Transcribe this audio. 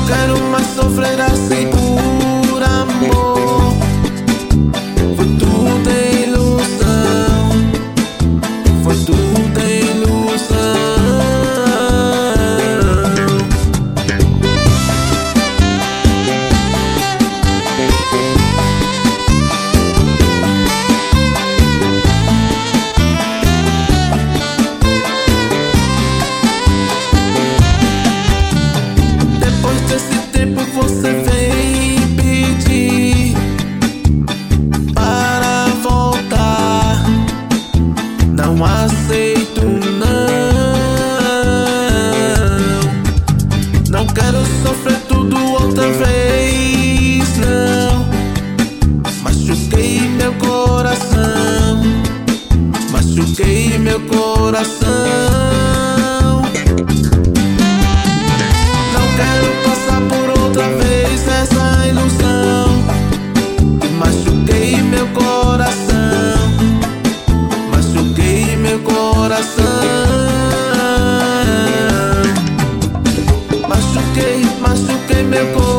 quero mais sofrer assim por amor. Foi tudo ilusão, foi tudo ilusão. Depois desse tempo você vem pedir para voltar. Não aceito, não quero sofrer tudo outra vez, não. Machuquei meu coração, machuquei meu coração. Não quero passar por outra vez essa ilusão. E machuquei meu coração, machuquei meu coração. Machuquei meu coração.